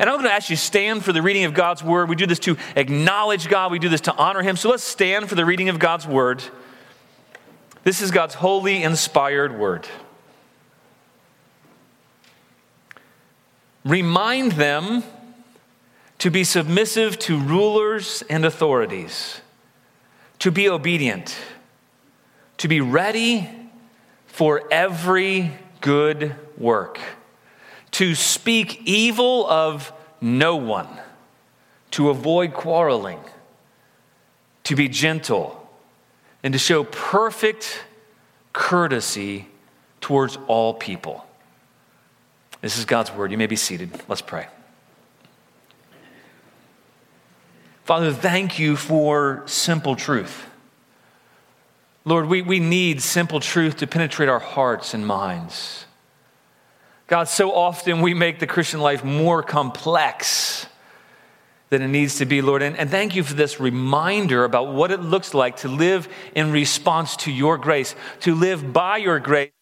And I'm going to ask you to stand for the reading of God's word. We do this to acknowledge God. We do this to honor him. So let's stand for the reading of God's word. This is God's holy, inspired word. Remind them to be submissive to rulers and authorities, to be obedient, to be ready for every good work, to speak evil of no one, to avoid quarreling, to be gentle, and to show perfect courtesy towards all people. This is God's word. You may be seated. Let's pray. Father, thank you for simple truth. Lord, we need simple truth to penetrate our hearts and minds. God, so often we make the Christian life more complex than it needs to be, Lord. And thank you for this reminder about what it looks like to live in response to your grace, to live by your grace.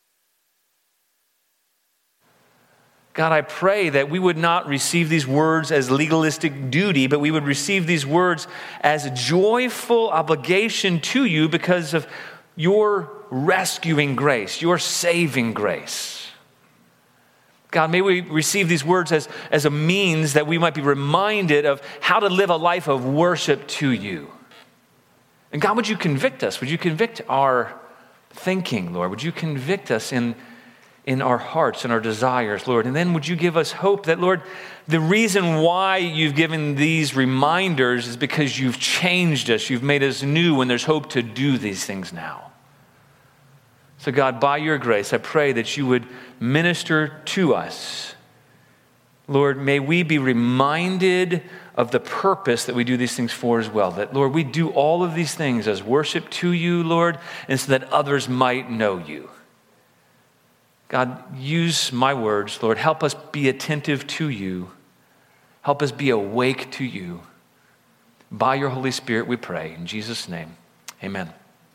God, I pray that we would not receive these words as legalistic duty, but we would receive these words as a joyful obligation to you because of your rescuing grace, your saving grace. God, may we receive these words as a means that we might be reminded of how to live a life of worship to you. And God, would you convict us? Would you convict our thinking, Lord? Would you convict us in our hearts and our desires, Lord? And then would you give us hope that, Lord, the reason why you've given these reminders is because you've changed us. You've made us new, and there's hope to do these things now. So God, by your grace, I pray that you would minister to us. Lord, may we be reminded of the purpose that we do these things for as well. That, Lord, we do all of these things as worship to you, Lord, and so that others might know you. God, use my words, Lord. Help us be attentive to you. Help us be awake to you. By your Holy Spirit, we pray. In Jesus' name, amen.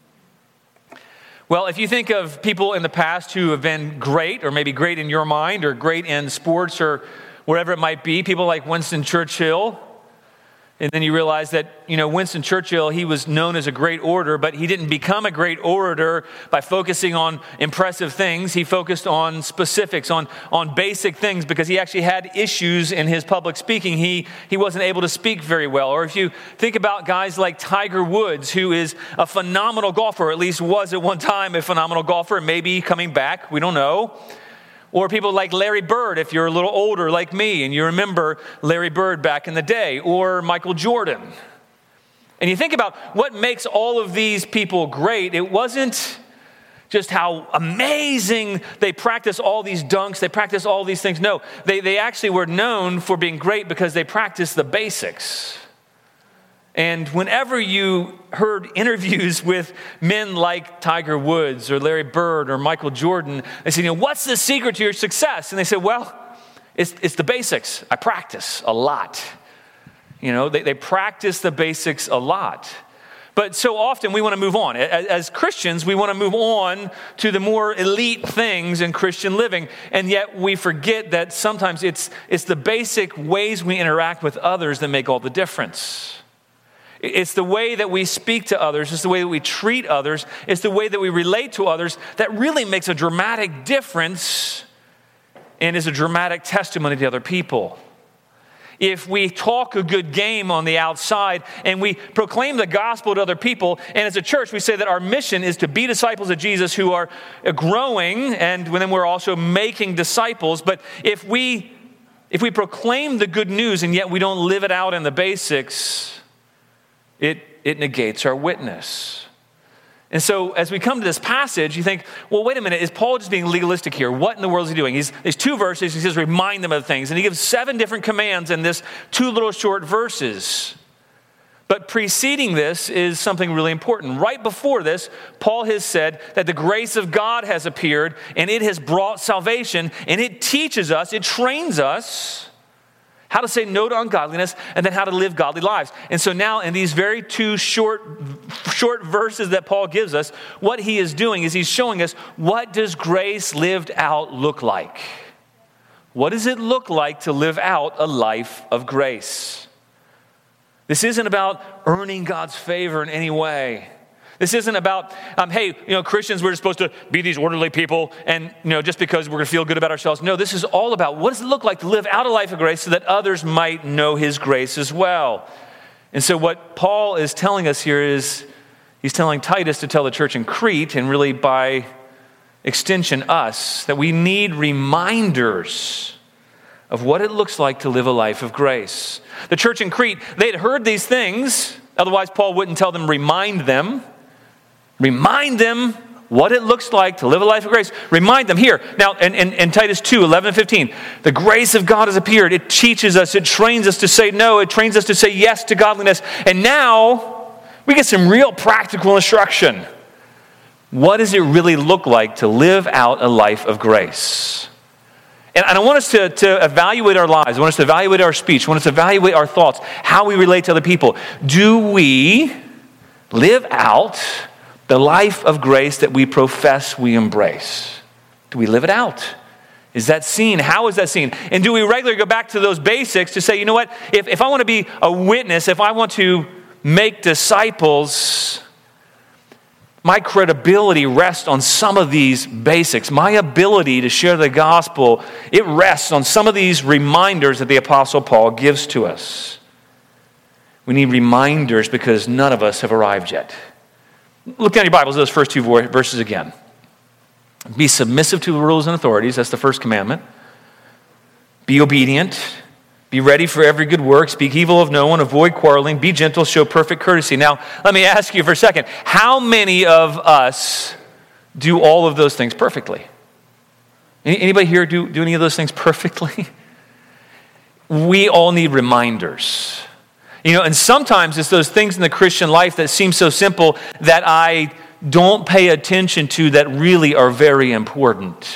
Well, if you think of people in the past who have been great, or maybe great in your mind, or great in sports, or wherever it might be, people like Winston Churchill, and then you realize that, Winston Churchill, he was known as a great orator, but he didn't become a great orator by focusing on impressive things. He focused on specifics, on basic things, because he actually had issues in his public speaking. He wasn't able to speak very well. Or if you think about guys like Tiger Woods, who is a phenomenal golfer, or at least was at one time a phenomenal golfer, maybe coming back, we don't know. Or people like Larry Bird, if you're a little older like me and you remember Larry Bird back in the day, or Michael Jordan. And you think about what makes all of these people great. It wasn't just how amazing they practice all these dunks, they practice all these things. No, they actually were known for being great because they practiced the basics. And whenever you heard interviews with men like Tiger Woods or Larry Bird or Michael Jordan, they said, what's the secret to your success? And they said, well, it's the basics. I practice a lot. They practice the basics a lot. But so often we want to move on. As Christians, we want to move on to the more elite things in Christian living. And yet we forget that sometimes it's the basic ways we interact with others that make all the difference. It's the way that we speak to others. It's the way that we treat others. It's the way that we relate to others that really makes a dramatic difference and is a dramatic testimony to other people. If we talk a good game on the outside and we proclaim the gospel to other people, and as a church we say that our mission is to be disciples of Jesus who are growing, and then we're also making disciples. But if we proclaim the good news and yet we don't live it out in the basics, it negates our witness. And so as we come to this passage, you think, well, wait a minute, is Paul just being legalistic here? What in the world is he doing? There's 2 verses, he says, remind them of things. And he gives 7 different commands in this 2 little short verses. But preceding this is something really important. Right before this, Paul has said that the grace of God has appeared, and it has brought salvation, and it teaches us, it trains us how to say no to ungodliness, and then how to live godly lives. And so now in these very 2 short verses that Paul gives us, what he is doing is he's showing us, what does grace lived out look like? What does it look like to live out a life of grace? This isn't about earning God's favor in any way. This isn't about, hey, Christians, we're supposed to be these orderly people and, just because we're going to feel good about ourselves. No, this is all about what does it look like to live out a life of grace so that others might know his grace as well. And so what Paul is telling us here is he's telling Titus to tell the church in Crete, and really by extension us, that we need reminders of what it looks like to live a life of grace. The church in Crete, they had heard these things, otherwise Paul wouldn't tell them remind them. Remind them what it looks like to live a life of grace. Remind them here. Now, in Titus 2, 11 and 15, the grace of God has appeared. It teaches us, it trains us to say no, it trains us to say yes to godliness. And now, we get some real practical instruction. What does it really look like to live out a life of grace? And I want us to evaluate our lives. I want us to evaluate our speech. I want us to evaluate our thoughts, how we relate to other people. Do we live out the life of grace that we profess we embrace? Do we live it out? Is that seen? How is that seen? And do we regularly go back to those basics to say, you know what, if I want to be a witness, if I want to make disciples, my credibility rests on some of these basics. My ability to share the gospel, it rests on some of these reminders that the Apostle Paul gives to us. We need reminders because none of us have arrived yet. Look down your Bibles at those first two verses again. Be submissive to the rules and authorities. That's the first commandment. Be obedient. Be ready for every good work. Speak evil of no one. Avoid quarreling. Be gentle. Show perfect courtesy. Now, let me ask you for a second. How many of us do all of those things perfectly? Anybody here do any of those things perfectly? We all need reminders. And sometimes it's those things in the Christian life that seem so simple that I don't pay attention to that really are very important.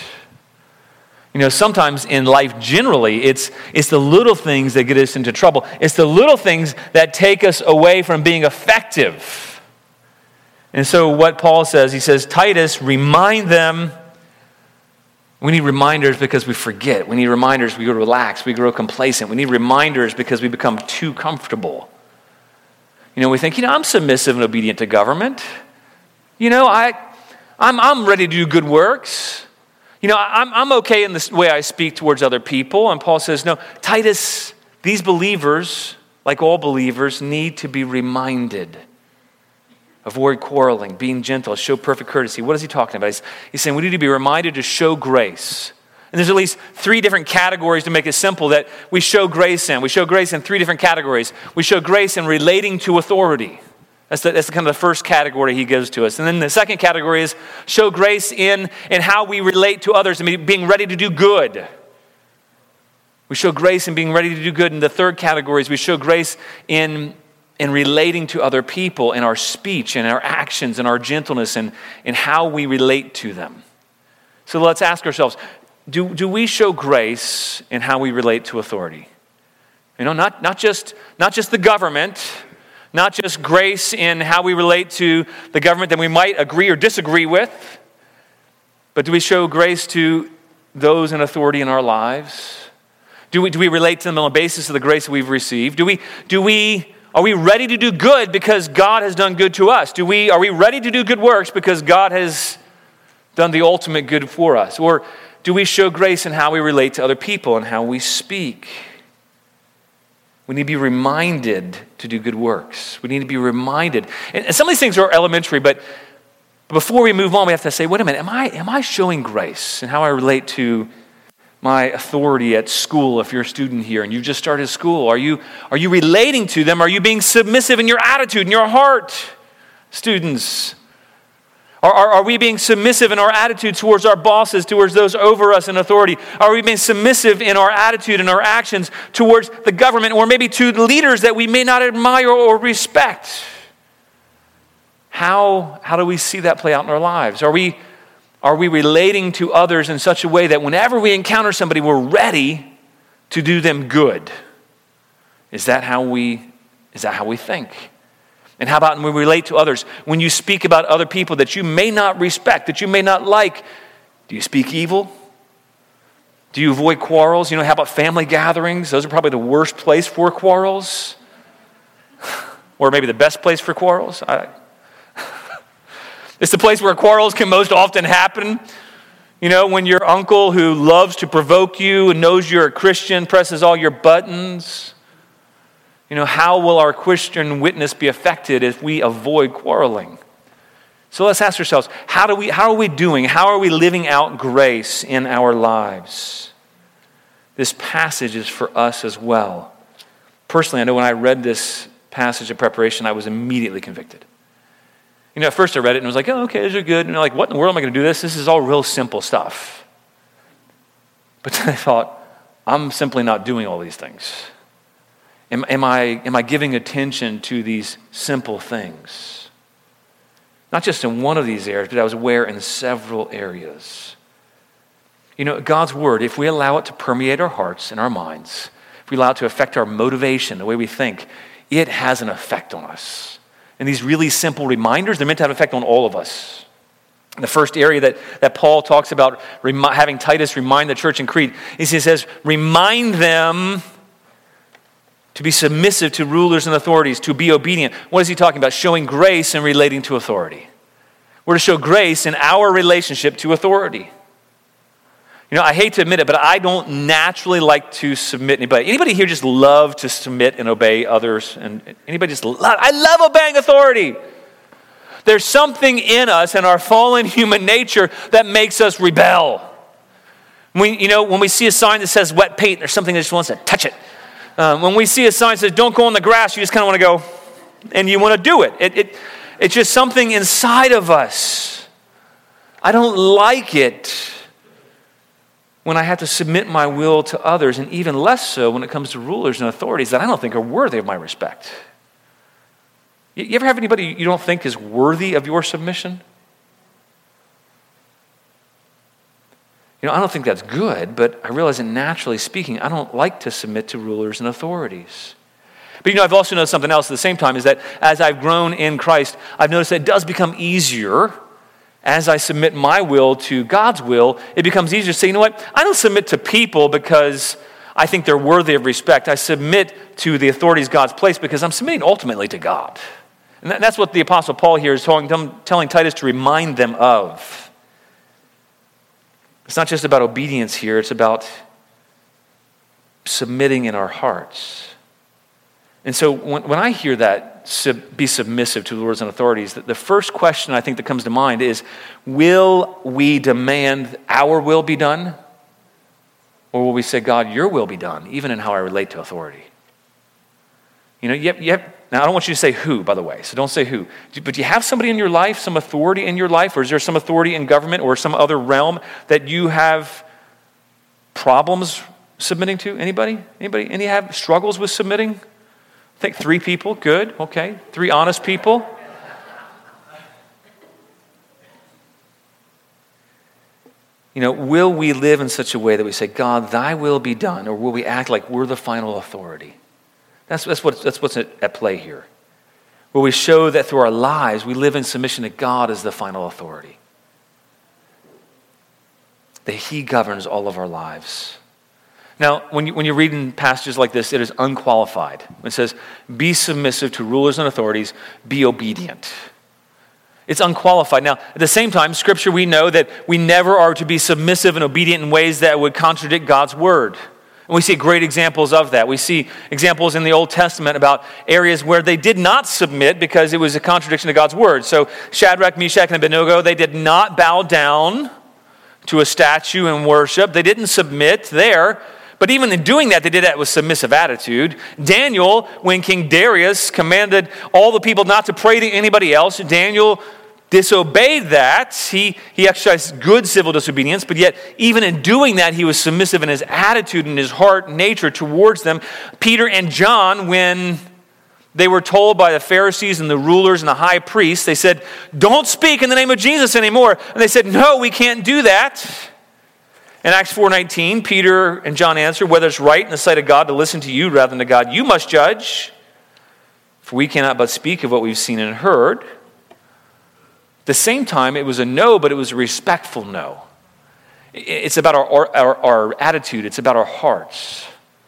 Sometimes in life generally, it's the little things that get us into trouble. It's the little things that take us away from being effective. And so what Paul says, he says, Titus, remind them. We need reminders because we forget. We need reminders, we grow relaxed, we grow complacent. We need reminders because we become too comfortable. We think, I'm submissive and obedient to government. I'm ready to do good works. I'm okay in the way I speak towards other people. And Paul says, no, Titus, these believers, like all believers, need to be reminded. Avoid quarreling, being gentle, show perfect courtesy. What is he talking about? He's saying we need to be reminded to show grace. And there's at least 3 different categories to make it simple that we show grace in. We show grace in 3 different categories. We show grace in relating to authority. That's kind of the first category he gives to us. And then the second category is show grace in how we relate to others and being ready to do good. We show grace in being ready to do good. And the third category is we show grace in relating to other people in our speech and our actions and our gentleness and how we relate to them. So let's ask ourselves, do we show grace in how we relate to authority? Not just the government, not just grace in how we relate to the government that we might agree or disagree with, but do we show grace to those in authority in our lives? Do we relate to them on the basis of the grace that we've received? Are we ready to do good because God has done good to us? Are we ready to do good works because God has done the ultimate good for us? Or do we show grace in how we relate to other people and how we speak? We need to be reminded to do good works. We need to be reminded. And some of these things are elementary, but before we move on, we have to say, wait a minute, am I showing grace in how I relate to my authority at school? If you're a student here and you've just started school, are you relating to them? Are you being submissive in your attitude, in your heart, students? Are we being submissive in our attitude towards our bosses, towards those over us in authority? Are we being submissive in our attitude and our actions towards the government or maybe to the leaders that we may not admire or respect? How do we see that play out in our lives? Are we relating to others in such a way that whenever we encounter somebody, we're ready to do them good? Is that how we think? And how about when we relate to others? When you speak about other people that you may not respect, that you may not like, do you speak evil? Do you avoid quarrels? How about family gatherings? Those are probably the worst place for quarrels. Or maybe the best place for quarrels. It's the place where quarrels can most often happen. When your uncle who loves to provoke you and knows you're a Christian presses all your buttons. How will our Christian witness be affected if we avoid quarreling? So let's ask ourselves, how are we doing? How are we living out grace in our lives? This passage is for us as well. Personally, I know when I read this passage in preparation, I was immediately convicted. At first I read it and was like, oh, okay, these are good. And what in the world am I going to do this? This is all real simple stuff. But then I thought, I'm simply not doing all these things. Am I giving attention to these simple things? Not just in one of these areas, but I was aware in several areas. God's word, if we allow it to permeate our hearts and our minds, if we allow it to affect our motivation, the way we think, it has an effect on us. And these really simple reminders, they're meant to have an effect on all of us. The first area that Paul talks about having Titus remind the church in Crete is he says, remind them to be submissive to rulers and authorities, to be obedient. What is he talking about? Showing grace and relating to authority. We're to show grace in our relationship to authority. I hate to admit it, but I don't naturally like to submit anybody. Anybody here just love to submit and obey others? And anybody I love obeying authority. There's something in us and our fallen human nature that makes us rebel. When we see a sign that says wet paint, there's something that just wants to touch it. When we see a sign that says don't go on the grass, you just kind of want to go and you want to do it. It's just something inside of us. I don't like it when I have to submit my will to others, and even less so when it comes to rulers and authorities that I don't think are worthy of my respect. You ever have anybody you don't think is worthy of your submission? I don't think that's good, but I realize that naturally speaking, I don't like to submit to rulers and authorities. But I've also noticed something else at the same time, is that as I've grown in Christ, I've noticed that it does become easier as I submit my will to God's will. It becomes easier to say, I don't submit to people because I think they're worthy of respect. I submit to the authorities God's placed because I'm submitting ultimately to God. And that's what the Apostle Paul here is telling Titus to remind them of. It's not just about obedience here, it's about submitting in our hearts. And so when I hear that, be submissive to the rulers and authorities, the first question I think that comes to mind is, will we demand our will be done? Or will we say, God, your will be done, even in how I relate to authority? Now I don't want you to say who, by the way, so don't say who. But do you have somebody in your life, some authority in your life, or is there some authority in government or some other realm that you have problems submitting to? Anybody? Any have struggles with submitting? I think 3 people, good, okay. 3 honest people. Will we live in such a way that we say, God, thy will be done, or will we act like we're the final authority? That's what's at play here. Will we show that through our lives we live in submission to God as the final authority? That he governs all of our lives. Now, when you're reading passages like this, it is unqualified. It says, be submissive to rulers and authorities, be obedient. It's unqualified. Now, at the same time, Scripture, we know that we never are to be submissive and obedient in ways that would contradict God's word. And we see great examples of that. We see examples in the Old Testament about areas where they did not submit because it was a contradiction to God's word. So Shadrach, Meshach, and Abednego, they did not bow down to a statue and worship. They didn't submit there. But even in doing that, they did that with submissive attitude. Daniel, when King Darius commanded all the people not to pray to anybody else, Daniel disobeyed that. He exercised good civil disobedience, but yet even in doing that, he was submissive in his attitude and his heart nature towards them. Peter and John, when they were told by the Pharisees and the rulers and the high priests, they said, don't speak in the name of Jesus anymore. And they said, no, we can't do that. In Acts 4:19, Peter and John answered, whether it's right in the sight of God to listen to you rather than to God, you must judge. For we cannot but speak of what we've seen and heard. At the same time, it was a no, but it was a respectful no. It's about our attitude. It's about our hearts.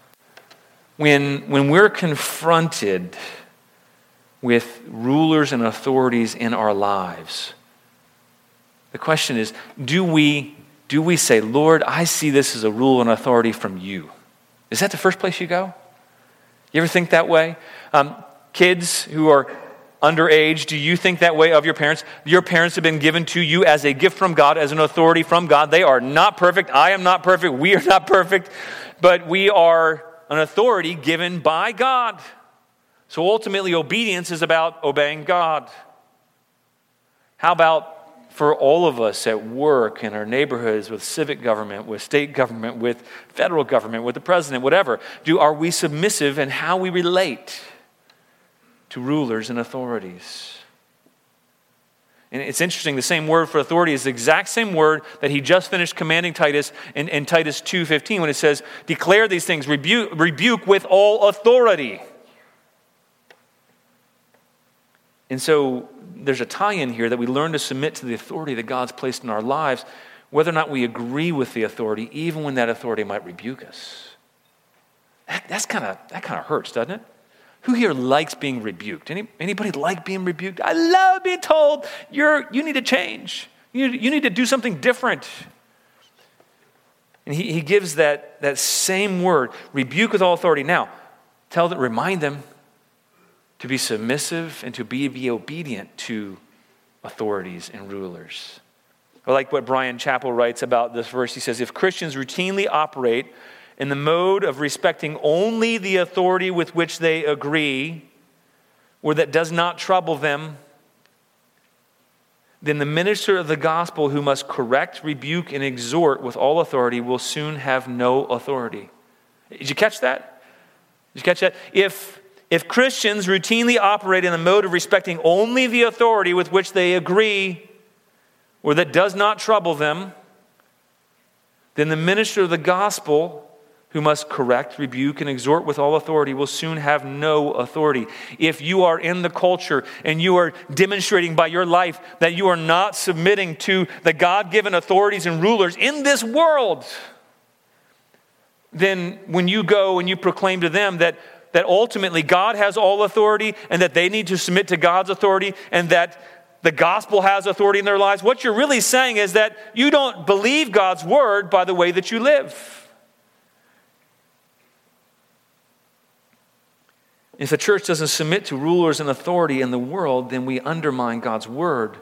When we're confronted with rulers and authorities in our lives, the question is, do we say, Lord, I see this as a rule and authority from you? Is that the first place you go? You ever think that way? Kids who are underage, do you think that way of your parents? Your parents have been given to you as a gift from God, as an authority from God. They are not perfect. I am not perfect. We are not perfect. But we are an authority given by God. So ultimately, obedience is about obeying God. How about for all of us at work, in our neighborhoods, with civic government, with state government, with federal government, with the president, whatever? Are we submissive in how we relate to rulers and authorities? And it's interesting, the same word for authority is the exact same word that he just finished commanding Titus in Titus 2:15 when it says, declare these things, rebuke with all authority. And so there's a tie-in here that we learn to submit to the authority that God's placed in our lives, whether or not we agree with the authority, even when that authority might rebuke us. That kind of hurts, doesn't it? Who here likes being rebuked? Anybody like being rebuked? I love being told you need to change. You need to do something different. And he gives that same word, rebuke with all authority. Now, remind them to be submissive and to be obedient to authorities and rulers. I like what Brian Chappell writes about this verse. He says, if Christians routinely operate in the mode of respecting only the authority with which they agree, or that does not trouble them, then the minister of the gospel who must correct, rebuke, and exhort with all authority will soon have no authority. Did you catch that? If Christians routinely operate in the mode of respecting only the authority with which they agree, or that does not trouble them, then the minister of the gospel who must correct, rebuke, and exhort with all authority will soon have no authority. If you are in the culture and you are demonstrating by your life that you are not submitting to the God-given authorities and rulers in this world, then when you go and you proclaim to them that ultimately God has all authority and that they need to submit to God's authority and that the gospel has authority in their lives, what you're really saying is that you don't believe God's word by the way that you live. If the church doesn't submit to rulers and authority in the world, then we undermine God's word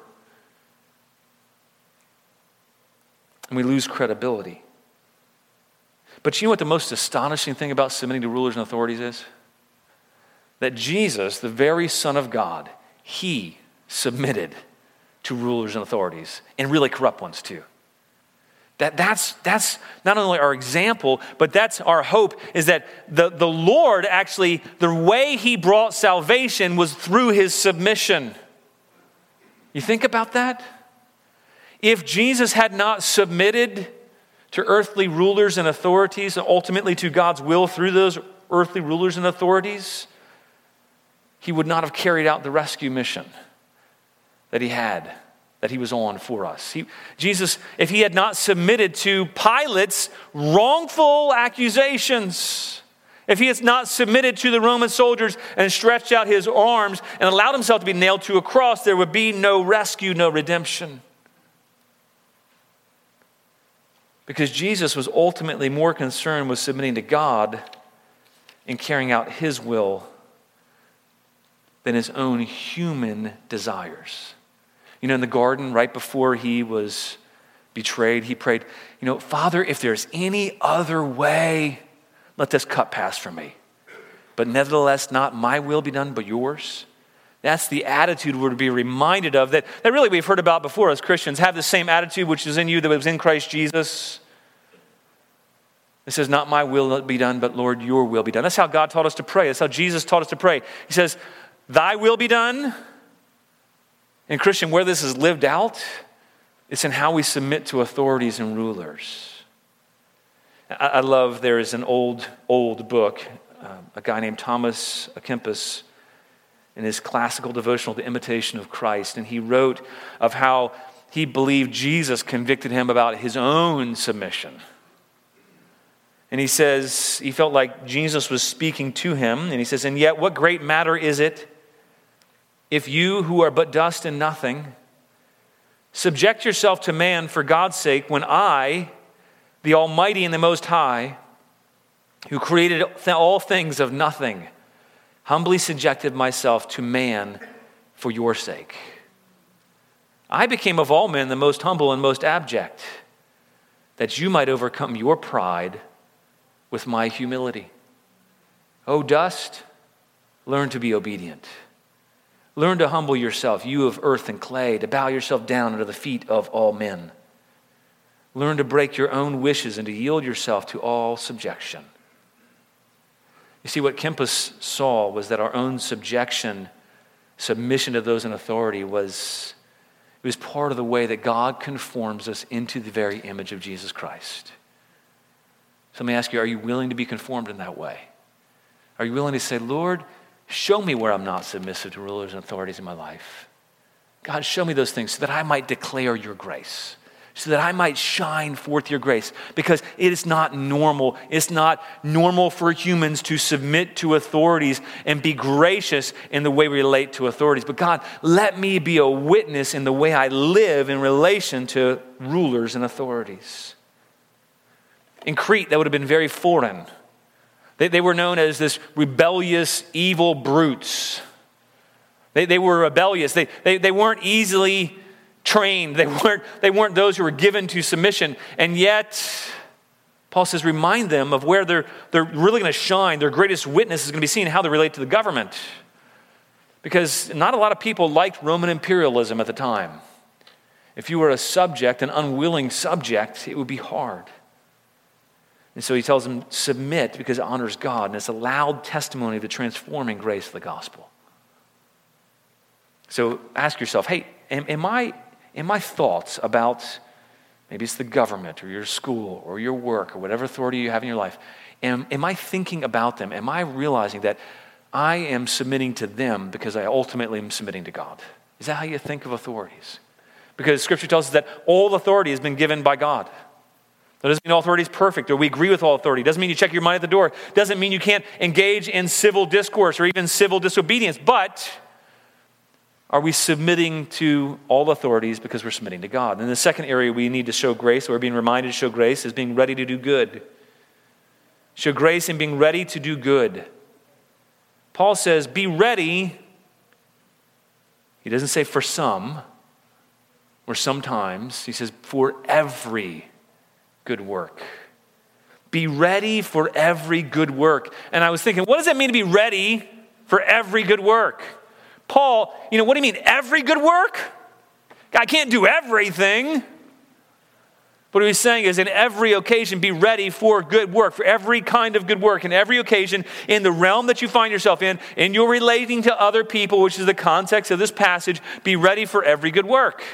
and we lose credibility. But you know what the most astonishing thing about submitting to rulers and authorities is? That Jesus, the very Son of God, he submitted to rulers and authorities, and really corrupt ones too. That's not only our example, but that's our hope, is that the Lord actually, the way he brought salvation was through his submission. You think about that? If Jesus had not submitted to earthly rulers and authorities, and ultimately to God's will through those earthly rulers and authorities, he would not have carried out the rescue mission that he was on for us. Jesus, if he had not submitted to Pilate's wrongful accusations, if he has not submitted to the Roman soldiers and stretched out his arms and allowed himself to be nailed to a cross, there would be no rescue, no redemption. Because Jesus was ultimately more concerned with submitting to God and carrying out his will than his own human desires. You know, in the garden, right before he was betrayed, he prayed, Father, if there's any other way, let this cup pass from me. But nevertheless, not my will be done, but yours. That's the attitude we're to be reminded of that really we've heard about before as Christians. Have the same attitude which is in you that was in Christ Jesus. It says, not my will be done, but Lord, your will be done. That's how God taught us to pray. That's how Jesus taught us to pray. He says, thy will be done. And Christian, where this is lived out, it's in how we submit to authorities and rulers. I love, there is an old book, a guy named Thomas à Kempis, in his classical devotional, The Imitation of Christ. And he wrote of how he believed Jesus convicted him about his own submission. And he says, he felt like Jesus was speaking to him. And he says, and yet what great matter is it if you who are but dust and nothing, subject yourself to man for God's sake, when I, the Almighty and the Most High, who created all things of nothing, humbly subjected myself to man for your sake. I became of all men the most humble and most abject, that you might overcome your pride with my humility. O dust, learn to be obedient. Learn to humble yourself, you of earth and clay, to bow yourself down under the feet of all men. Learn to break your own wishes and to yield yourself to all subjection. You see, what Kempis saw was that our own submission to those in authority was part of the way that God conforms us into the very image of Jesus Christ. So let me ask you, are you willing to be conformed in that way? Are you willing to say, Lord, show me where I'm not submissive to rulers and authorities in my life? God, show me those things so that I might declare your grace, so that I might shine forth your grace, because it is not normal. It's not normal for humans to submit to authorities and be gracious in the way we relate to authorities. But God, let me be a witness in the way I live in relation to rulers and authorities. In Crete, that would have been very foreign. They were known as this rebellious, evil brutes. They were rebellious. They weren't easily trained. They weren't those who were given to submission. And yet, Paul says, remind them of where they're really going to shine. Their greatest witness is going to be seen in how they relate to the government. Because not a lot of people liked Roman imperialism at the time. If you were a subject, an unwilling subject, it would be hard. And so he tells them, submit because it honors God. And it's a loud testimony of the transforming grace of the gospel. So ask yourself, hey, am my thoughts about, maybe it's the government or your school or your work or whatever authority you have in your life, am I thinking about them? Am I realizing that I am submitting to them because I ultimately am submitting to God? Is that how you think of authorities? Because Scripture tells us that all authority has been given by God. That doesn't mean all authority is perfect or we agree with all authority. It doesn't mean you check your mind at the door. It doesn't mean you can't engage in civil discourse or even civil disobedience. But are we submitting to all authorities because we're submitting to God? And the second area we need to show grace, or we're being reminded to show grace, is being ready to do good. Show grace in being ready to do good. Paul says, be ready. He doesn't say for some or sometimes. He says for every good work. Be ready for every good work. And I was thinking, what does it mean to be ready for every good work? Paul, what do you mean, every good work? I can't do everything. What he's saying is, in every occasion, be ready for good work, for every kind of good work, in every occasion, in the realm that you find yourself in your relating to other people, which is the context of this passage, be ready for every good work.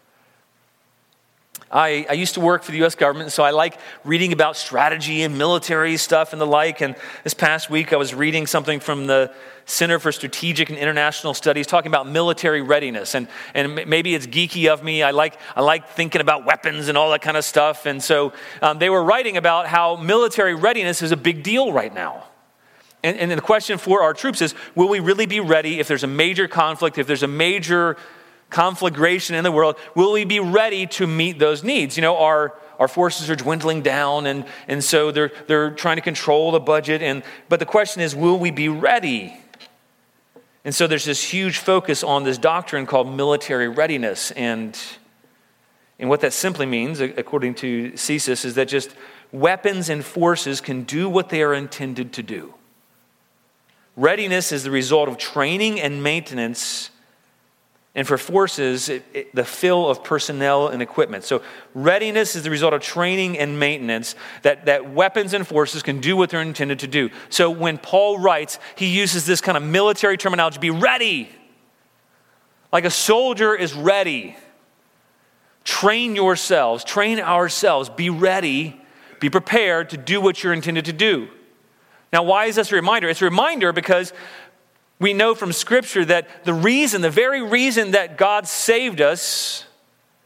I used to work for the U.S. government, so I like reading about strategy and military stuff and the like. And this past week, I was reading something from the Center for Strategic and International Studies talking about military readiness. And maybe it's geeky of me. I like thinking about weapons and all that kind of stuff. And so they were writing about how military readiness is a big deal right now. And the question for our troops is, will we really be ready if there's a major conflict, if there's a major conflagration in the world, will we be ready to meet those needs? Our forces are dwindling down, and so they're trying to control the budget. But the question is, will we be ready? And so there's this huge focus on this doctrine called military readiness. And what that simply means, according to CSIS, is that just weapons and forces can do what they are intended to do. Readiness is the result of training and maintenance. And for forces, the fill of personnel and equipment. So readiness is the result of training and maintenance that weapons and forces can do what they're intended to do. So when Paul writes, he uses this kind of military terminology, be ready. Like a soldier is ready. Train yourselves, train ourselves, be ready, be prepared to do what you're intended to do. Now, why is this a reminder? It's a reminder because we know from Scripture that the very reason that God saved us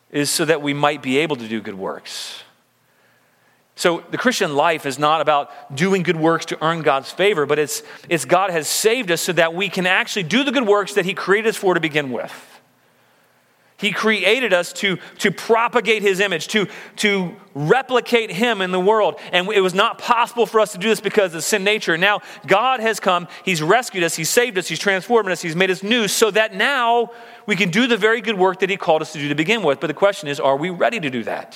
is so that we might be able to do good works. So the Christian life is not about doing good works to earn God's favor, but it's God has saved us so that we can actually do the good works that he created us for to begin with. He created us to propagate his image, to replicate him in the world. And it was not possible for us to do this because of sin nature. Now, God has come, he's rescued us, he's saved us, he's transformed us, he's made us new so that now we can do the very good work that he called us to do to begin with. But the question is, are we ready to do that?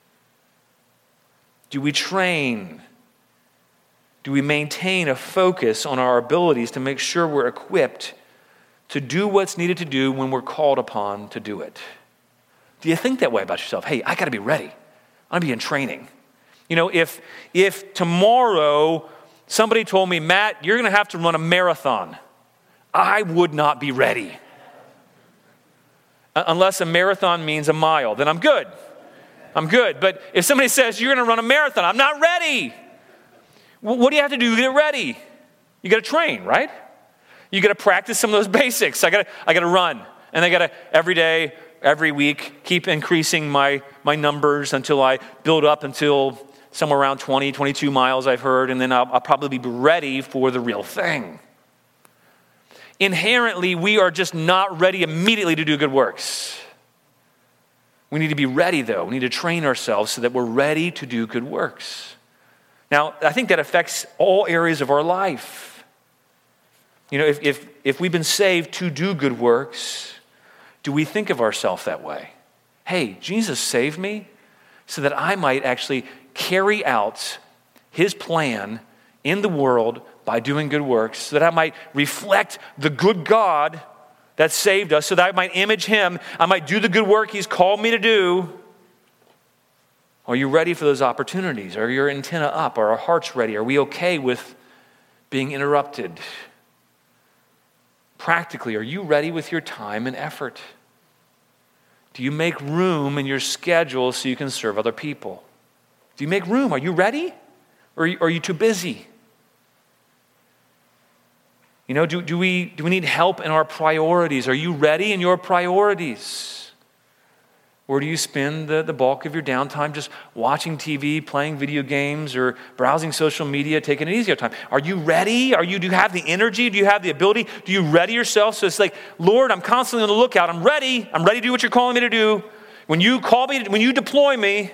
Do we train? Do we maintain a focus on our abilities to make sure we're equipped to do what's needed to do when we're called upon to do it? Do you think that way about yourself? Hey, I got to be ready. I'm going to be in training. You know, if tomorrow somebody told me, Matt, you're going to have to run a marathon, I would not be ready. Unless a marathon means a mile, then I'm good. I'm good. But if somebody says, you're going to run a marathon, I'm not ready. What do you have to do to get ready? You got to train, right? You got to practice some of those basics. I got to run. And I got to every day, every week, keep increasing my numbers until I build up until somewhere around 20, 22 miles, I've heard. And then I'll probably be ready for the real thing. Inherently, we are just not ready immediately to do good works. We need to be ready, though. We need to train ourselves so that we're ready to do good works. Now, I think that affects all areas of our life. You know, if we've been saved to do good works, do we think of ourselves that way? Hey, Jesus saved me so that I might actually carry out his plan in the world by doing good works, so that I might reflect the good God that saved us, so that I might image him, I might do the good work he's called me to do. Are you ready for those opportunities? Are your antenna up? Are our hearts ready? Are we okay with being interrupted? Practically, are you ready with your time and effort? Do you make room in your schedule so you can serve other people? Do you make room? Are you ready? Or are you too busy? You know, do we need help in our priorities? Are you ready in your priorities? Or do you spend the bulk of your downtime just watching TV, playing video games, or browsing social media, taking it easy all the time? Are you ready? Do you have the energy? Do you have the ability? Do you ready yourself? So it's like, Lord, I'm constantly on the lookout. I'm ready. I'm ready to do what you're calling me to do. When you call me, when you deploy me,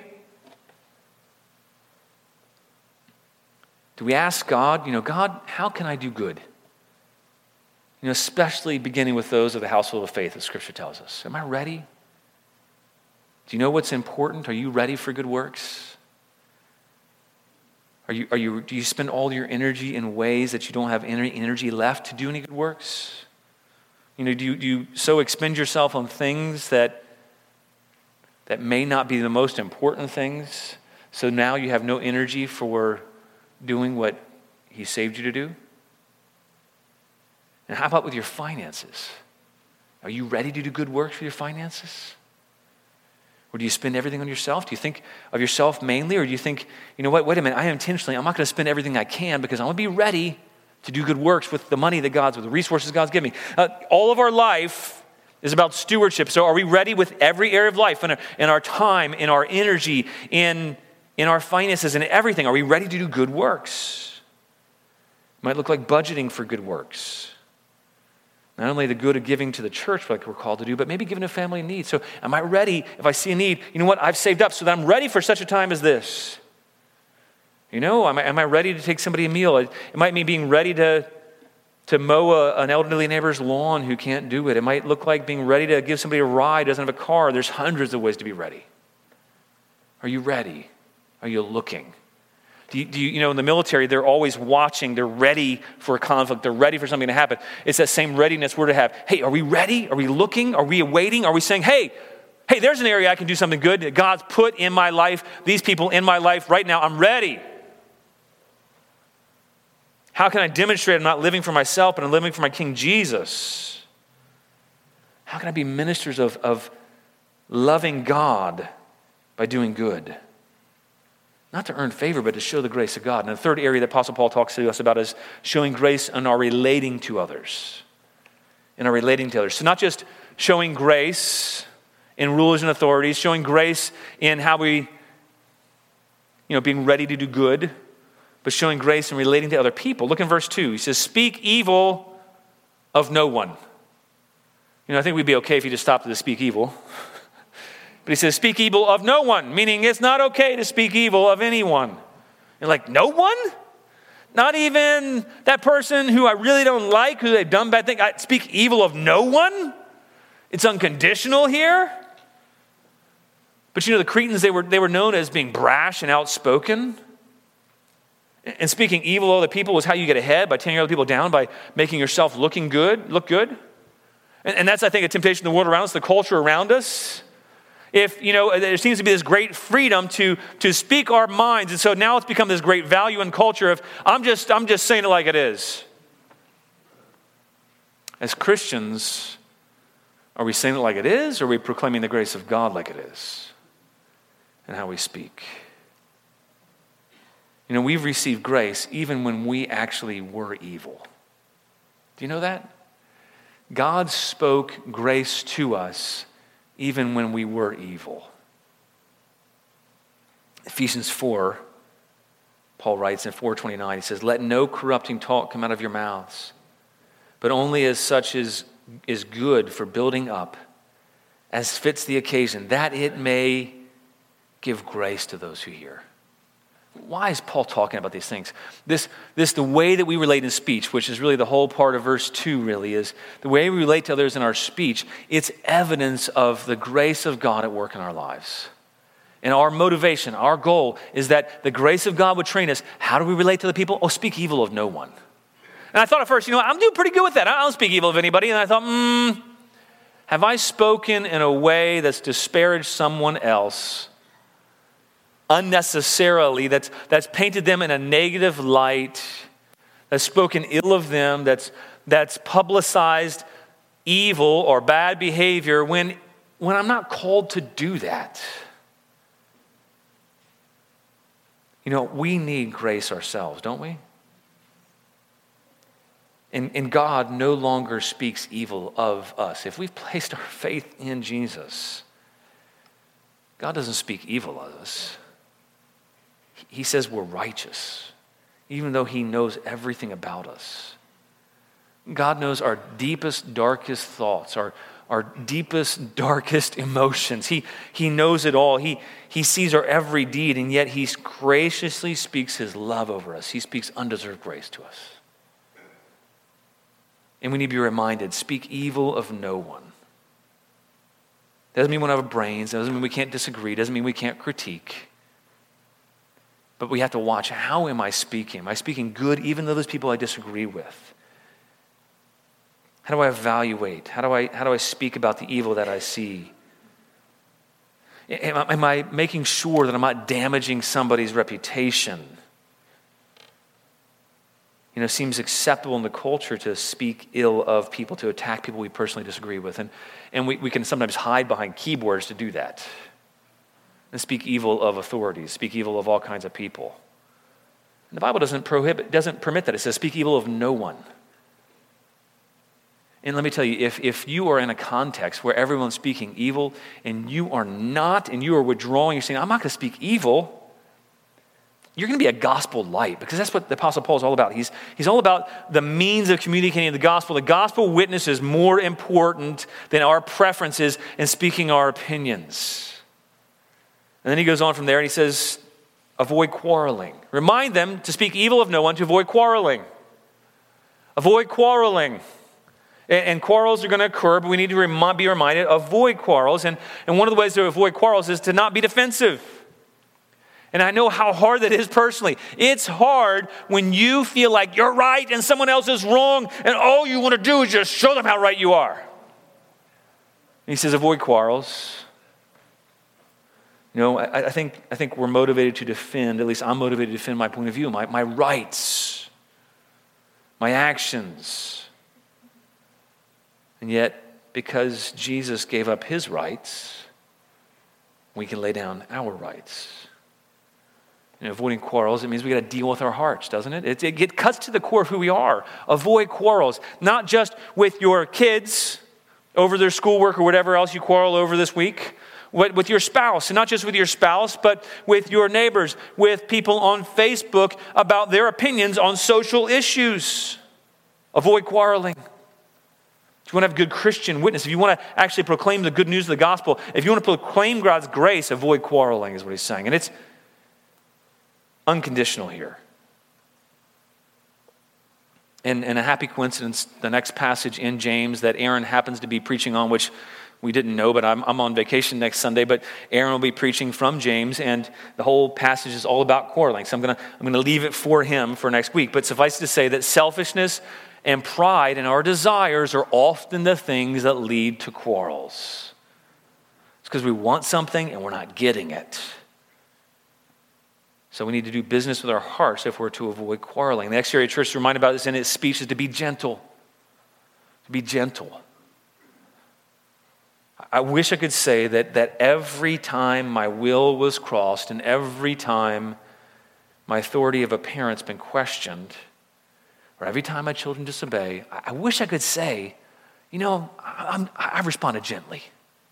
do we ask God, God, how can I do good? Especially beginning with those of the household of faith, as Scripture tells us. Am I ready? Do you know what's important? Are you ready for good works? Do you spend all your energy in ways that you don't have any energy left to do any good works? Do you so expend yourself on things that may not be the most important things, so now you have no energy for doing what he saved you to do? And how about with your finances? Are you ready to do good work for your finances? Or do you spend everything on yourself? Do you think of yourself mainly? Or do you think, wait a minute, I'm not going to spend everything I can because I want to be ready to do good works with the money that with the resources God's given me. All of our life is about stewardship. So are we ready with every area of life, in our time, in our energy, in our finances, and everything? Are we ready to do good works? It might look like budgeting for good works. Not only the good of giving to the church like we're called to do, but maybe giving to family in need. So am I ready if I see a need? You know what? I've saved up so that I'm ready for such a time as this. Am I ready to take somebody a meal? It might mean being ready to mow an elderly neighbor's lawn who can't do it. It might look like being ready to give somebody a ride who doesn't have a car. There's hundreds of ways to be ready. Are you ready? Are you looking? Do you in the military, they're always watching. They're ready for a conflict. They're ready for something to happen. It's that same readiness we're to have. Hey, are we ready? Are we looking? Are we awaiting? Are we saying, hey, there's an area I can do something good that God's put in my life, these people in my life right now. I'm ready. How can I demonstrate I'm not living for myself, but I'm living for my King Jesus? How can I be ministers of loving God by doing good? Not to earn favor, but to show the grace of God. And the third area that Apostle Paul talks to us about is showing grace in our relating to others. So not just showing grace in rulers and authorities, showing grace in how we, being ready to do good, but showing grace in relating to other people. Look in verse 2. He says, speak evil of no one. I think we'd be okay if he just stopped at the speak evil. But he says, speak evil of no one, meaning it's not okay to speak evil of anyone. You're like, no one? Not even that person who I really don't like, who they've done bad things. I speak evil of no one? It's unconditional here? But the Cretans, they were known as being brash and outspoken. And speaking evil of other people was how you get ahead, by tearing other people down, by making yourself look good. And that's, I think, a temptation in the world around us, the culture around us. If, there seems to be this great freedom to speak our minds. And so now it's become this great value in culture of, I'm just saying it like it is. As Christians, are we saying it like it is, or are we proclaiming the grace of God like it is? And how we speak. We've received grace even when we actually were evil. Do you know that? God spoke grace to us even when we were evil. Ephesians 4, Paul writes in 4:29, he says, let no corrupting talk come out of your mouths, but only as such is good for building up, as fits the occasion, that it may give grace to those who hear. Why is Paul talking about these things? The way that we relate in speech, which is really the whole part of verse 2 really, is the way we relate to others in our speech, it's evidence of the grace of God at work in our lives. And our motivation, our goal is that the grace of God would train us. How do we relate to the people? Oh, speak evil of no one. And I thought at first, I'm doing pretty good with that. I don't speak evil of anybody. And I thought, have I spoken in a way that's disparaged someone else unnecessarily, that's painted them in a negative light, that's spoken ill of them, that's publicized evil or bad behavior when I'm not called to do that? We need grace ourselves, don't we? And God no longer speaks evil of us. If we've placed our faith in Jesus, God doesn't speak evil of us. He says we're righteous, even though he knows everything about us. God knows our deepest, darkest thoughts, our deepest, darkest emotions. He knows it all. He sees our every deed, and yet he graciously speaks his love over us. He speaks undeserved grace to us. And we need to be reminded, speak evil of no one. Doesn't mean we don't have brains. Doesn't mean we can't disagree. Doesn't mean we can't critique. But we have to watch, how am I speaking? Am I speaking good even though there's people I disagree with? How do I evaluate? How do I speak about the evil that I see? Am I making sure that I'm not damaging somebody's reputation? It seems acceptable in the culture to speak ill of people, to attack people we personally disagree with. And we can sometimes hide behind keyboards to do that. And speak evil of authorities, speak evil of all kinds of people. And the Bible doesn't permit that. It says speak evil of no one. And let me tell you, if you are in a context where everyone's speaking evil and you are not, and you are withdrawing, you're saying, I'm not going to speak evil, you're going to be a gospel light, because that's what the Apostle Paul is all about. He's all about the means of communicating the gospel. The gospel witness is more important than our preferences in speaking our opinions. And then he goes on from there and he says, avoid quarreling. Remind them to speak evil of no one, to avoid quarreling. Avoid quarreling. And quarrels are going to occur, but we need to be reminded, avoid quarrels. And one of the ways to avoid quarrels is to not be defensive. And I know how hard that is personally. It's hard when you feel like you're right and someone else is wrong, and all you want to do is just show them how right you are. And he says, avoid quarrels. I think we're motivated to defend, at least I'm motivated to defend my point of view, my rights, my actions. And yet, because Jesus gave up his rights, we can lay down our rights. Avoiding quarrels, it means we got to deal with our hearts, doesn't it? It cuts to the core of who we are. Avoid quarrels, not just with your kids, over their schoolwork or whatever else you quarrel over this week. With your spouse, and not just with your spouse, but with your neighbors, with people on Facebook about their opinions on social issues. Avoid quarreling. If you want to have good Christian witness, if you want to actually proclaim the good news of the gospel, if you want to proclaim God's grace, avoid quarreling is what he's saying. And it's unconditional here. And a happy coincidence, the next passage in James that Aaron happens to be preaching on, which we didn't know, but I'm on vacation next Sunday, but Aaron will be preaching from James, and the whole passage is all about quarreling. So I'm gonna leave it for him for next week. But suffice to say that selfishness and pride and our desires are often the things that lead to quarrels. It's because we want something and we're not getting it. So we need to do business with our hearts if we're to avoid quarreling. The Exterior Church is reminded about this in its speech is to be gentle. To be gentle. I wish I could say that every time my will was crossed and every time my authority of a parent's been questioned, or every time my children disobey, I wish I could say, I've responded gently.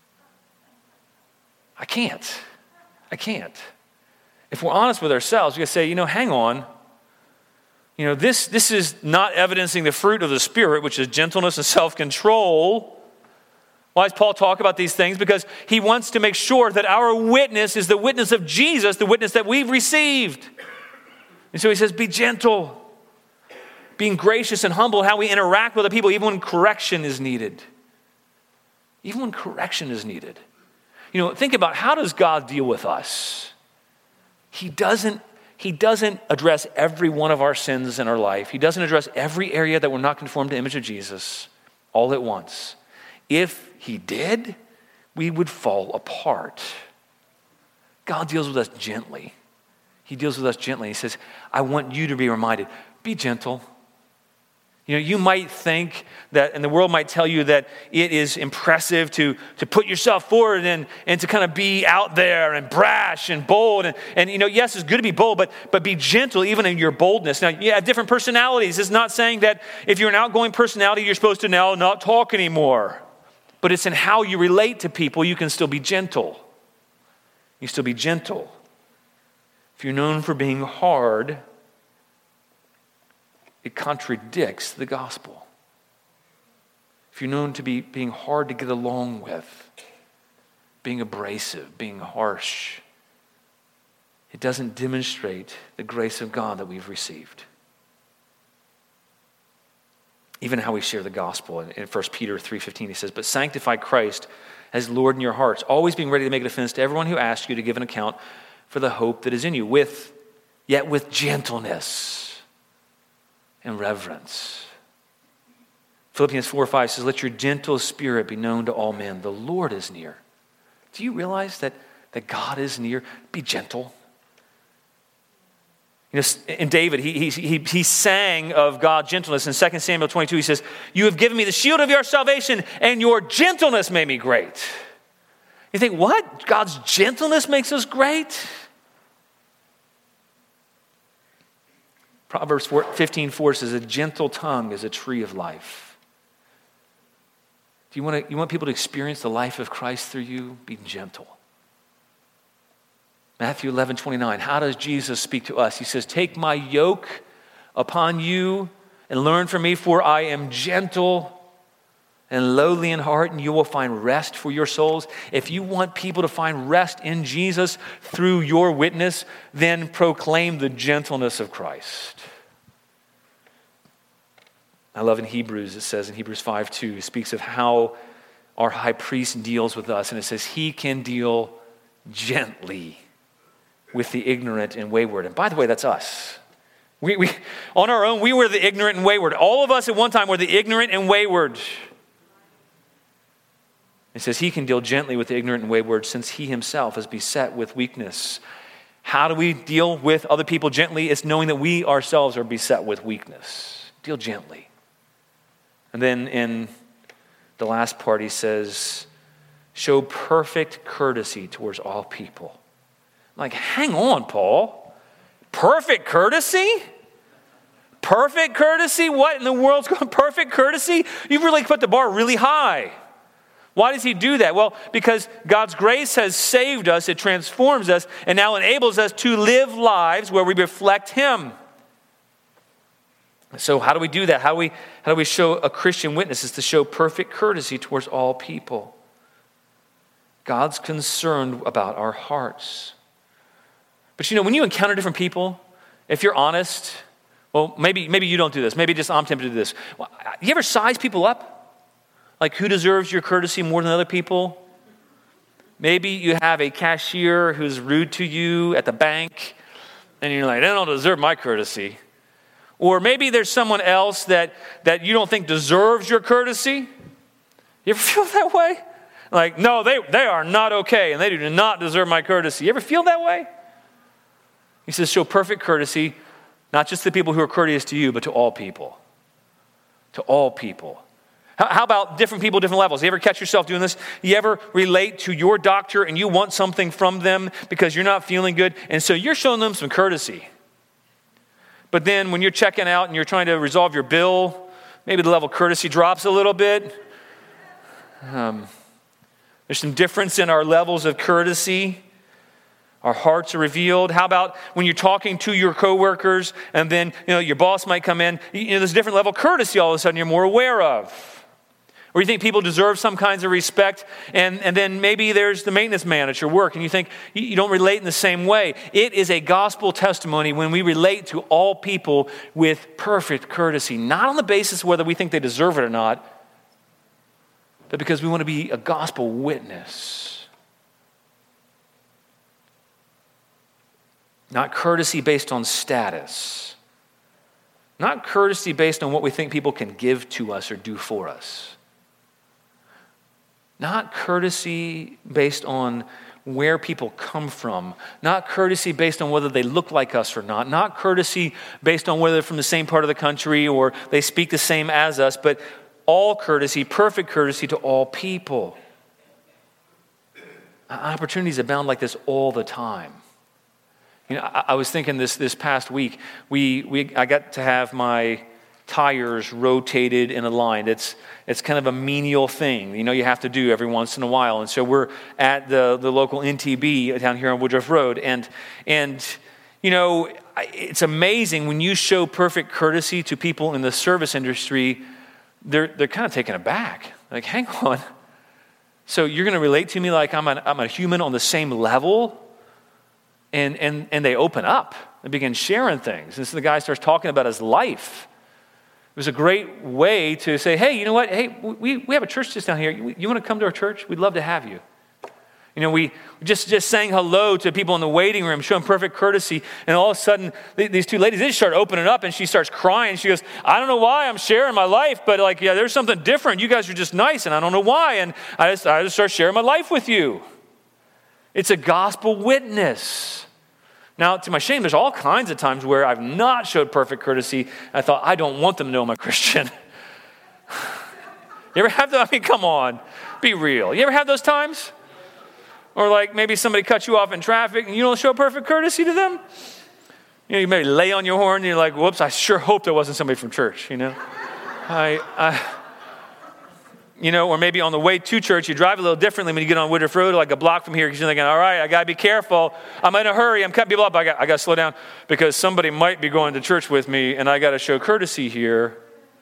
I can't. If we're honest with ourselves, we gotta say, hang on. This is not evidencing the fruit of the Spirit, which is gentleness and self-control. Why does Paul talk about these things? Because he wants to make sure that our witness is the witness of Jesus, the witness that we've received. And so he says, be gentle, being gracious and humble, how we interact with the people, even when correction is needed. Even when correction is needed. Think about, how does God deal with us? He doesn't address every one of our sins in our life. He doesn't address every area that we're not conformed to the image of Jesus all at once. If he did, we would fall apart. God deals with us gently. He deals with us gently. He says, I want you to be reminded, be gentle. You might think that, and the world might tell you that it is impressive to put yourself forward and to kind of be out there and brash and bold. And yes, it's good to be bold, but be gentle even in your boldness. Now, you have different personalities. It's not saying that if you're an outgoing personality, you're supposed to now not talk anymore. But it's in how you relate to people, you can still be gentle. You still be gentle. If you're known for being hard, it contradicts the gospel. If you're known to be being hard to get along with, being abrasive, being harsh, it doesn't demonstrate the grace of God that we've received. Even how we share the gospel. In 1 Peter 3:15, he says, but sanctify Christ as Lord in your hearts, always being ready to make a defense to everyone who asks you to give an account for the hope that is in you, yet with gentleness and reverence. Philippians 4:5 says, let your gentle spirit be known to all men. The Lord is near. Do you realize that God is near? Be gentle. In David, he sang of God's gentleness. In 2 Samuel 22, he says, you have given me the shield of your salvation, and your gentleness made me great. You think, what? God's gentleness makes us great? Proverbs 15:4 says, a gentle tongue is a tree of life. Do you want people to experience the life of Christ through you? Be gentle. Matthew 11:29, how does Jesus speak to us? He says, take my yoke upon you and learn from me, for I am gentle and lowly in heart, and you will find rest for your souls. If you want people to find rest in Jesus through your witness, then proclaim the gentleness of Christ. I love in Hebrews, it says in Hebrews 5:2, it speaks of how our high priest deals with us, and it says he can deal gently with the ignorant and wayward. And by the way, that's us. We on our own, we were the ignorant and wayward. All of us at one time were the ignorant and wayward. It says he can deal gently with the ignorant and wayward since he himself is beset with weakness. How do we deal with other people gently? It's knowing that we ourselves are beset with weakness. Deal gently. And then in the last part, he says, show perfect courtesy towards all people. Like, hang on, Paul. Perfect courtesy? Perfect courtesy? What in the world's going perfect courtesy? You've really put the bar really high. Why does he do that? Well, because God's grace has saved us, it transforms us, and now enables us to live lives where we reflect him. So how do we do that? How do we show a Christian witness? Is to show perfect courtesy towards all people. God's concerned about our hearts. But when you encounter different people, if you're honest, well, maybe you don't do this. Maybe just I'm tempted to do this. Well, you ever size people up? Like who deserves your courtesy more than other people? Maybe you have a cashier who's rude to you at the bank, and you're like, they don't deserve my courtesy. Or maybe there's someone else that you don't think deserves your courtesy. You ever feel that way? Like, no, they are not okay, and they do not deserve my courtesy. You ever feel that way? He says, show perfect courtesy, not just to people who are courteous to you, but to all people. To all people. How about different people, different levels? You ever catch yourself doing this? You ever relate to your doctor and you want something from them because you're not feeling good, and so you're showing them some courtesy. But then when you're checking out and you're trying to resolve your bill, maybe the level of courtesy drops a little bit. There's some difference in our levels of courtesy. Our hearts are revealed. How about when you're talking to your coworkers and then your boss might come in? There's a different level of courtesy all of a sudden you're more aware of. Or you think people deserve some kinds of respect, and then maybe there's the maintenance man at your work, and you think you don't relate in the same way. It is a gospel testimony when we relate to all people with perfect courtesy, not on the basis of whether we think they deserve it or not, but because we want to be a gospel witness. Not courtesy based on status. Not courtesy based on what we think people can give to us or do for us. Not courtesy based on where people come from. Not courtesy based on whether they look like us or not. Not courtesy based on whether they're from the same part of the country or they speak the same as us, but all courtesy, perfect courtesy to all people. Opportunities abound like this all the time. I was thinking this past week, I got to have my tires rotated in a line. It's kind of a menial thing, you have to do every once in a while. And so we're at the local NTB down here on Woodruff Road, and it's amazing when you show perfect courtesy to people in the service industry. They're kind of taken aback. Like, hang on. So you're going to relate to me like I'm a human on the same level? And they open up and begin sharing things. And so the guy starts talking about his life. It was a great way to say, hey, you know what? Hey, we have a church just down here. You want to come to our church? We'd love to have you. We just saying hello to people in the waiting room, showing perfect courtesy. And all of a sudden, these two ladies, they just start opening up, and she starts crying. She goes, I don't know why I'm sharing my life, but there's something different. You guys are just nice, and I don't know why. And I just start sharing my life with you. It's a gospel witness. Now, to my shame, there's all kinds of times where I've not showed perfect courtesy. I thought, I don't want them to know I'm a Christian. You ever have that? Come on, be real. You ever have those times? Or maybe somebody cuts you off in traffic and you don't show perfect courtesy to them? You maybe lay on your horn and you're like, whoops, I sure hope that wasn't somebody from church, or maybe on the way to church, you drive a little differently when you get on Woodruff Road, like a block from here, because you're thinking, all right, I got to be careful. I'm in a hurry. I'm cutting people up. I got to slow down because somebody might be going to church with me, and I got to show courtesy here.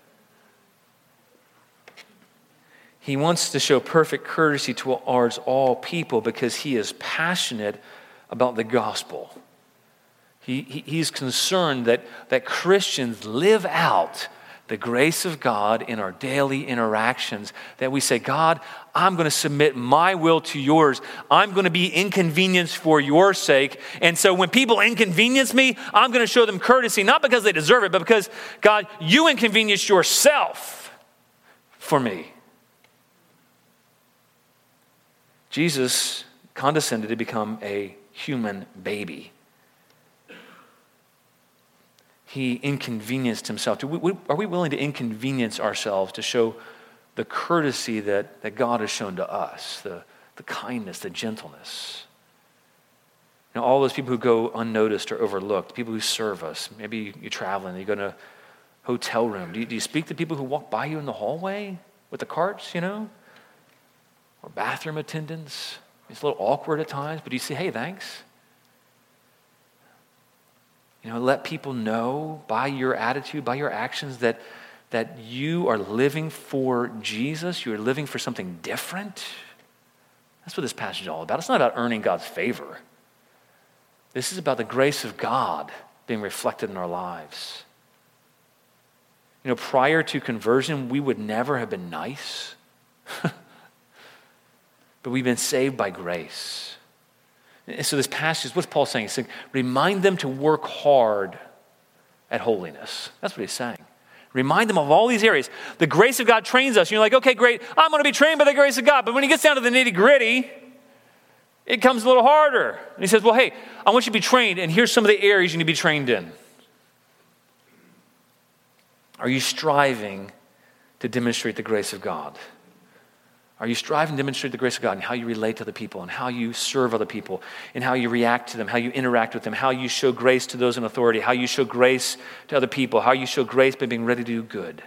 He wants to show perfect courtesy towards all people because he is passionate about the gospel. He's concerned that Christians live out the grace of God in our daily interactions, that we say, God, I'm going to submit my will to yours. I'm going to be inconvenienced for your sake. And so when people inconvenience me, I'm going to show them courtesy, not because they deserve it, but because, God, you inconvenienced yourself for me. Jesus condescended to become a human baby. He inconvenienced himself. Are we willing to inconvenience ourselves to show the courtesy that God has shown to us, the kindness, the gentleness? All those people who go unnoticed or overlooked, people who serve us. Maybe you're traveling, you go to a hotel room. Do you speak to people who walk by you in the hallway with the carts, or bathroom attendants. It's a little awkward at times, but you say, hey, thanks. Let people know by your attitude, by your actions that you are living for Jesus. You are living for something different. That's what this passage is all about. It's not about earning God's favor. This is about the grace of God being reflected in our lives. Prior to conversion, we would never have been nice. But we've been saved by grace. And so this passage, what's Paul saying? He's saying, remind them to work hard at holiness. That's what he's saying. Remind them of all these areas. The grace of God trains us. You're like, okay, great. I'm going to be trained by the grace of God. But when he gets down to the nitty-gritty, it comes a little harder. And he says, well, hey, I want you to be trained, and here's some of the areas you need to be trained in. Are you striving to demonstrate the grace of God? Are you striving to demonstrate the grace of God in how you relate to other people and how you serve other people and how you react to them, how you interact with them, how you show grace to those in authority, how you show grace to other people, how you show grace by being ready to do good?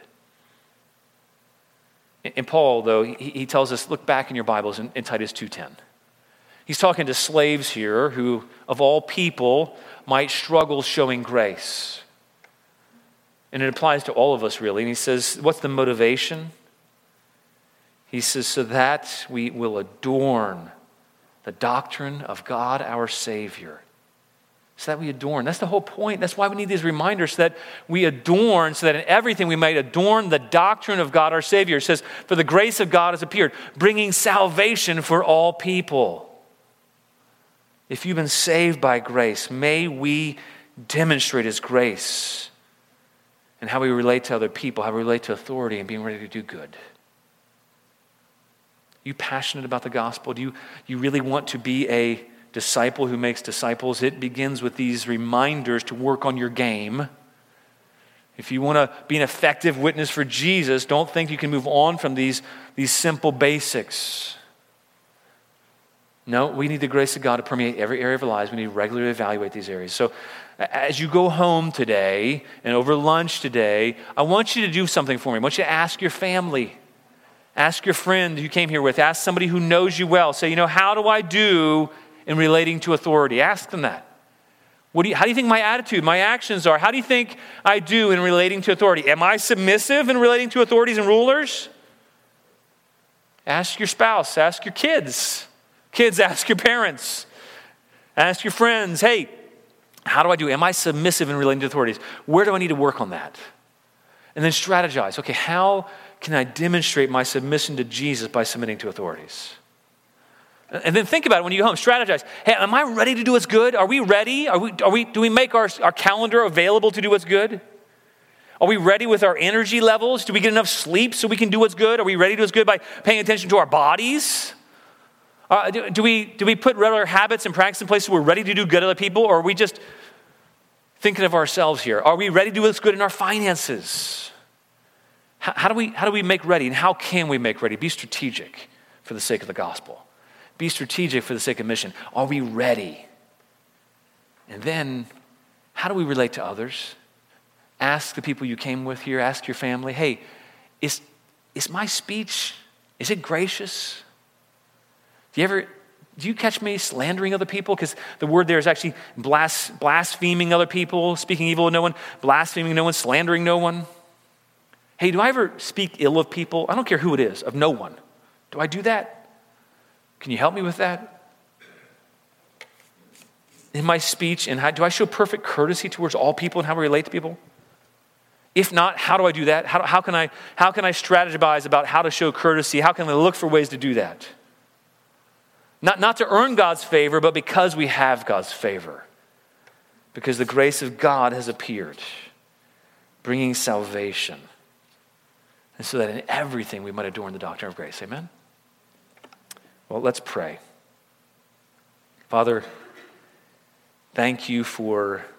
And Paul, though, he tells us, look back in your Bibles in Titus 2:10. He's talking to slaves here who, of all people, might struggle showing grace. And it applies to all of us, really. And he says, what's the motivation? He says, so that we will adorn the doctrine of God our Savior. So that we adorn. That's the whole point. That's why we need these reminders, so that we adorn, so that in everything we might adorn the doctrine of God our Savior. It says, for the grace of God has appeared, bringing salvation for all people. If you've been saved by grace, may we demonstrate His grace and how we relate to other people, how we relate to authority, and being ready to do good. Are you passionate about the gospel? Do you really want to be a disciple who makes disciples? It begins with these reminders to work on your game. If you want to be an effective witness for Jesus, don't think you can move on from these simple basics. No, we need the grace of God to permeate every area of our lives. We need to regularly evaluate these areas. So as you go home today and over lunch today, I want you to do something for me. I want you to ask your family. Ask your friend you came here with. Ask somebody who knows you well. Say, how do I do in relating to authority? Ask them that. How do you think my attitude, my actions are? How do you think I do in relating to authority? Am I submissive in relating to authorities and rulers? Ask your spouse. Ask your kids. Kids, ask your parents. Ask your friends. Hey, how do I do? Am I submissive in relating to authorities? Where do I need to work on that? And then strategize. Okay, how can I demonstrate my submission to Jesus by submitting to authorities? And then think about it when you go home. Strategize. Hey, am I ready to do what's good? Are we ready? Do we make our calendar available to do what's good? Are we ready with our energy levels? Do we get enough sleep so we can do what's good? Are we ready to do what's good by paying attention to our bodies? Do we put regular habits and practice in place so we're ready to do good to other people? Or are we just thinking of ourselves here? Are we ready to do what's good in our finances? How do we make ready, and how can we make ready? Be strategic for the sake of the gospel. Be strategic for the sake of mission. Are we ready? And then, how do we relate to others? Ask the people you came with here. Ask your family. Hey, is my speech, is it gracious? Do you catch me slandering other people? Because the word there is actually blaspheming other people, speaking evil of no one, blaspheming no one, slandering no one. Hey, do I ever speak ill of people? I don't care who it is, of no one. Do I do that? Can you help me with that? In my speech, and do I show perfect courtesy towards all people and how we relate to people? If not, how do I do that? How can I strategize about how to show courtesy? How can I look for ways to do that? Not to earn God's favor, but because we have God's favor. Because the grace of God has appeared, bringing salvation. And so that in everything we might adorn the doctrine of grace. Amen? Well, let's pray. Father, thank you for